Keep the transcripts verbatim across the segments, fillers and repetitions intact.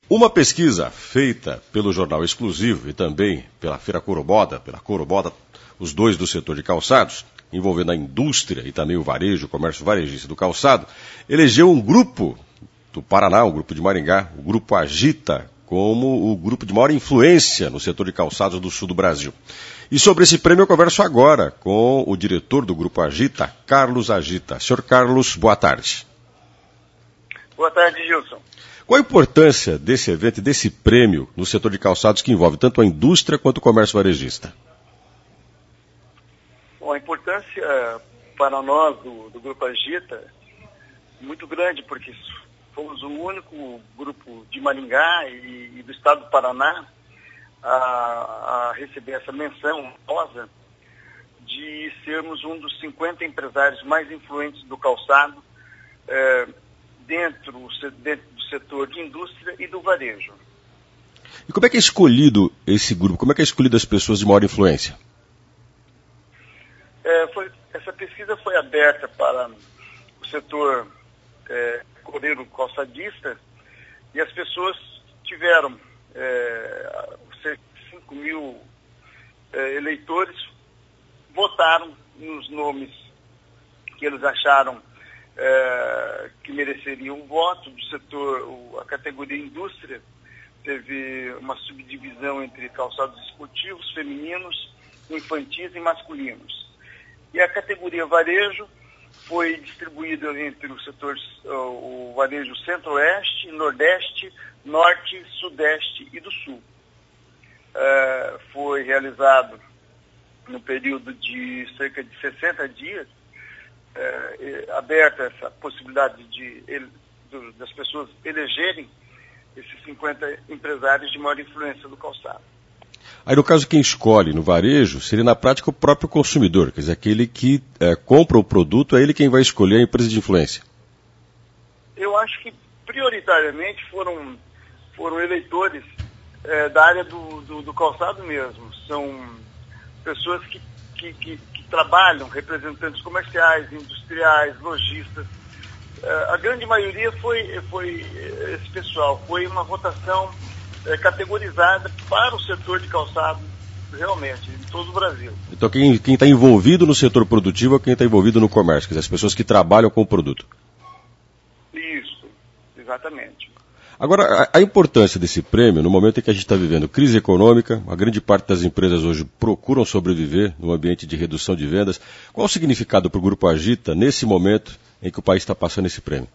Uma pesquisa feita pelo Jornal Exclusivo e também pela Feira Coroboda, pela Coroboda, os dois do setor de calçados, envolvendo a indústria e também o varejo, o comércio varejista do calçado, elegeu um grupo do Paraná, um grupo de Maringá, o Grupo Agita, como o grupo de maior influência no setor de calçados do sul do Brasil. E sobre esse prêmio eu converso agora com o diretor do Grupo Agita, Carlos Agita. Senhor Carlos, boa tarde. Boa tarde, Gilson. Qual a importância desse evento e desse prêmio no setor de calçados que envolve tanto a indústria quanto o comércio varejista? Bom, a importância para nós do, do Grupo Agita é muito grande, porque fomos o único grupo de Maringá e, e do estado do Paraná a, a receber essa menção honrosa de sermos um dos cinquenta empresários mais influentes do calçado é, dentro, dentro do setor de indústria e do varejo. E como é que é escolhido esse grupo? Como é que é escolhido as pessoas de maior influência? É, foi, essa pesquisa foi aberta para o setor é, coreiro calçadista e as pessoas tiveram é, cinco mil é, eleitores, votaram nos nomes que eles acharam é, que mereceriam o voto do setor. O, a categoria indústria teve uma subdivisão entre calçados esportivos, femininos, infantis e masculinos. E a categoria varejo foi distribuída entre os setores, o varejo centro-oeste, nordeste, norte, sudeste e do sul. Uh, foi realizado no período de cerca de sessenta dias, uh, aberta essa possibilidade de, ele, do, das pessoas elegerem esses cinquenta empresários de maior influência do calçado. Aí, no caso, quem escolhe no varejo seria, na prática, o próprio consumidor, quer dizer, aquele que é, compra o produto, é ele quem vai escolher a empresa de influência. Eu acho que, prioritariamente, foram, foram eleitores é, da área do, do, do calçado mesmo. São pessoas que, que, que, que trabalham, representantes comerciais, industriais, lojistas. É, a grande maioria foi, foi esse pessoal. Foi uma votação É, categorizada para o setor de calçado, realmente, em todo o Brasil. Então, quem está envolvido no setor produtivo é quem está envolvido no comércio, quer dizer, as pessoas que trabalham com o produto. Isso, exatamente. Agora, a, a importância desse prêmio, no momento em que a gente está vivendo crise econômica, a grande parte das empresas hoje procuram sobreviver num ambiente de redução de vendas. Qual o significado para o Grupo Agita nesse momento em que o país está passando esse prêmio?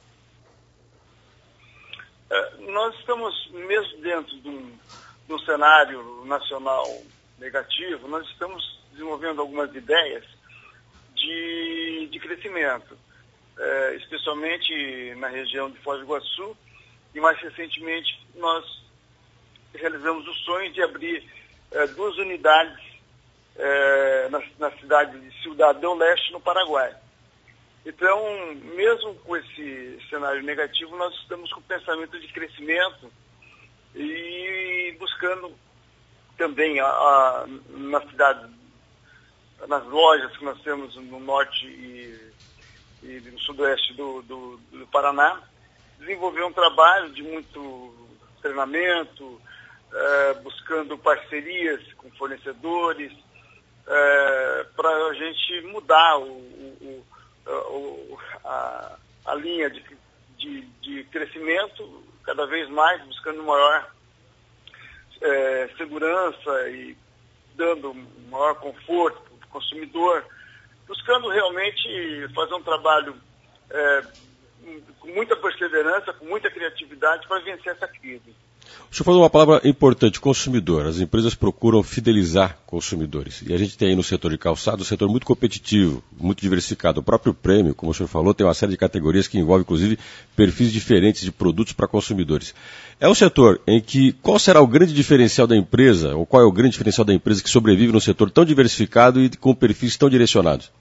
Nós estamos, mesmo dentro de um, de um cenário nacional negativo, nós estamos desenvolvendo algumas ideias de, de crescimento, é, especialmente na região de Foz do Iguaçu, e mais recentemente nós realizamos o sonho de abrir é, duas unidades é, na, na cidade de Ciudad del Leste, no Paraguai. Então, mesmo com esse cenário negativo, nós estamos com pensamento de crescimento e buscando também a, a, na cidade, nas lojas que nós temos no norte e, e no sudoeste do, do, do Paraná, desenvolver um trabalho de muito treinamento, é, buscando parcerias com fornecedores, é, para a gente mudar o, o A, a linha de, de, de crescimento cada vez mais, buscando maior é, segurança e dando maior conforto para o consumidor, buscando realmente fazer um trabalho é, com muita perseverança, com muita criatividade para vencer essa crise. O senhor falou uma palavra importante, consumidor. As empresas procuram fidelizar consumidores. E a gente tem aí no setor de calçado um setor muito competitivo, muito diversificado. O próprio prêmio, como o senhor falou, tem uma série de categorias que envolvem, inclusive, perfis diferentes de produtos para consumidores. É um setor em que, qual será o grande diferencial da empresa, ou qual é o grande diferencial da empresa que sobrevive num setor tão diversificado e com perfis tão direcionados?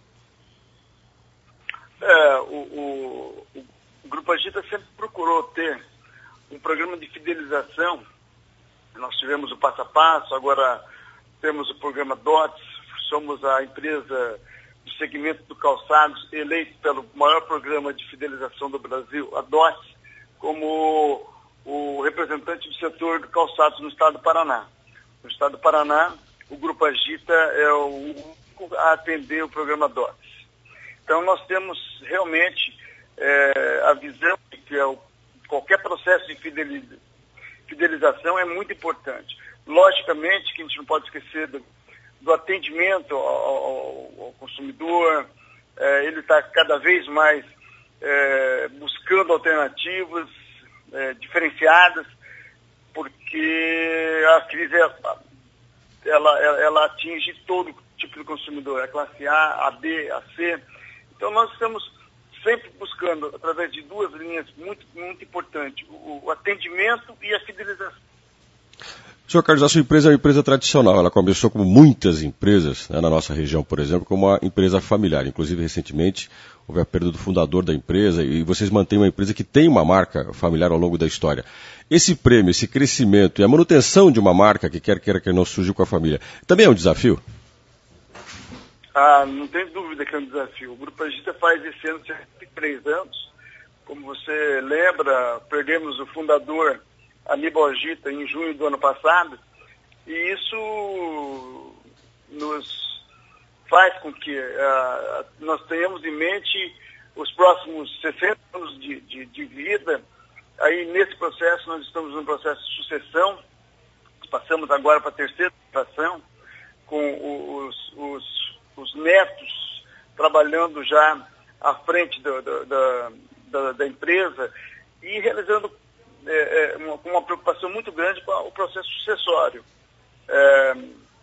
É, o, o, o Grupo Agita sempre procurou ter um programa de fidelização. Nós tivemos o Passo a Passo, agora temos o programa D O T S, somos a empresa do segmento do calçados eleito pelo maior programa de fidelização do Brasil, a D O T S, como o, o representante do setor de calçados no estado do Paraná. No estado do Paraná, o Grupo Agita é o único a atender o programa D O T S. Então, nós temos realmente é, a visão de que é o, qualquer processo de fideliza, fidelização é muito importante. Logicamente que a gente não pode esquecer do, do atendimento ao, ao, ao consumidor, é, ele está cada vez mais é, buscando alternativas é, diferenciadas, porque a crise ela, ela, ela atinge todo tipo de consumidor, a classe A, a B, a C. Então nós estamos sempre buscando, através de duas linhas muito, muito importantes, o, o atendimento e a fidelização. Senhor Carlos, a sua empresa é uma empresa tradicional, ela começou como muitas empresas, né, na nossa região, por exemplo, como uma empresa familiar. Inclusive, recentemente, houve a perda do fundador da empresa e vocês mantêm uma empresa que tem uma marca familiar ao longo da história. Esse prêmio, esse crescimento e a manutenção de uma marca que quer queira que não surgiu com a família, também é um desafio? Ah, não tem dúvida que é um desafio. O Grupo Agita faz esse ano sessenta e três anos. Como você lembra, perdemos o fundador Aníbal Agita em junho do ano passado, e isso nos faz com que uh, nós tenhamos em mente os próximos sessenta anos de, de, de vida. Aí, nesse processo, nós estamos num processo de sucessão, passamos agora para a terceira geração, com os, os, os netos trabalhando já à frente do, do, da, da, da empresa e realizando É, é, uma, uma preocupação muito grande com o processo sucessório. É,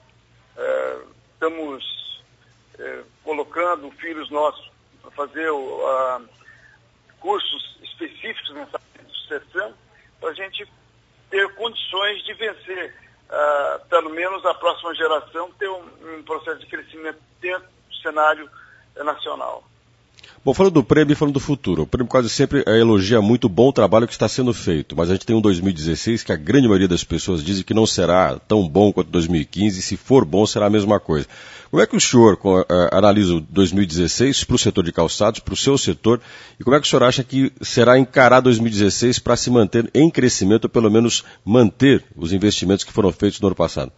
é, estamos é, colocando filhos nossos para fazer o, a, cursos específicos nessa sucessão, para a gente ter condições de vencer, a, pelo menos a próxima geração, ter um, um processo de crescimento dentro do cenário é, nacional. Bom, falando do prêmio e falando do futuro, o prêmio quase sempre elogia muito o bom trabalho que está sendo feito, mas a gente tem um dois mil e dezesseis que a grande maioria das pessoas dizem que não será tão bom quanto dois mil e quinze, e se for bom será a mesma coisa. Como é que o senhor uh, analisa o dois mil e dezesseis para o setor de calçados, para o seu setor, e como é que o senhor acha que será encarar dois mil e dezesseis para se manter em crescimento, ou pelo menos manter os investimentos que foram feitos no ano passado?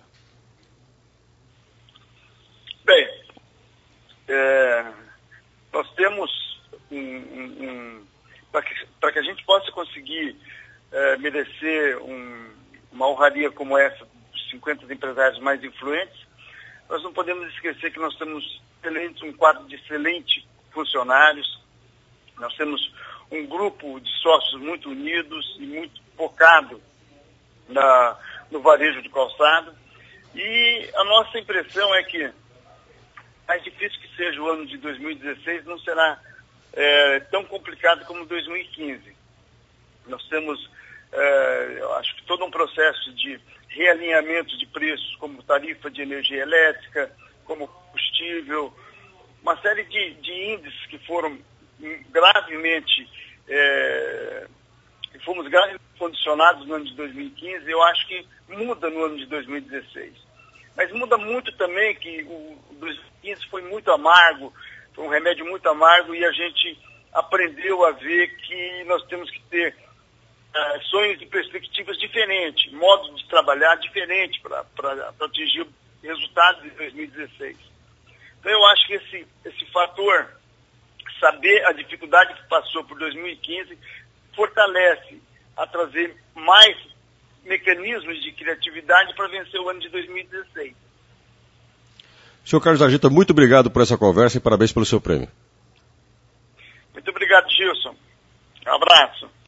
Bem, é, nós temos Um, um, um, para que, para que a gente possa conseguir é, merecer um, uma honraria como essa dos cinquenta empresários mais influentes, nós não podemos esquecer que nós temos excelente, um quadro de excelentes funcionários, nós temos um grupo de sócios muito unidos e muito focado na, no varejo de calçado, e a nossa impressão é que, mais difícil que seja o ano de dois mil e dezesseis, não será É, tão complicado como dois mil e quinze. Nós temos, é, eu acho que todo um processo de realinhamento de preços, como tarifa de energia elétrica, como combustível, uma série de, de índices que foram gravemente, é, que fomos gravemente condicionados no ano de dois mil e quinze, eu acho que muda no ano de dois mil e dezesseis. Mas muda muito também que o dois mil e quinze foi muito amargo, foi um remédio muito amargo, e a gente aprendeu a ver que nós temos que ter uh, sonhos e perspectivas diferentes, modos de trabalhar diferentes para atingir resultados de dois mil e dezesseis. Então eu acho que esse, esse fator, saber a dificuldade que passou por dois mil e quinze, fortalece a trazer mais mecanismos de criatividade para vencer o ano de dois mil e dezesseis. Senhor Carlos Agita, muito obrigado por essa conversa e parabéns pelo seu prêmio. Muito obrigado, Gilson. Um abraço.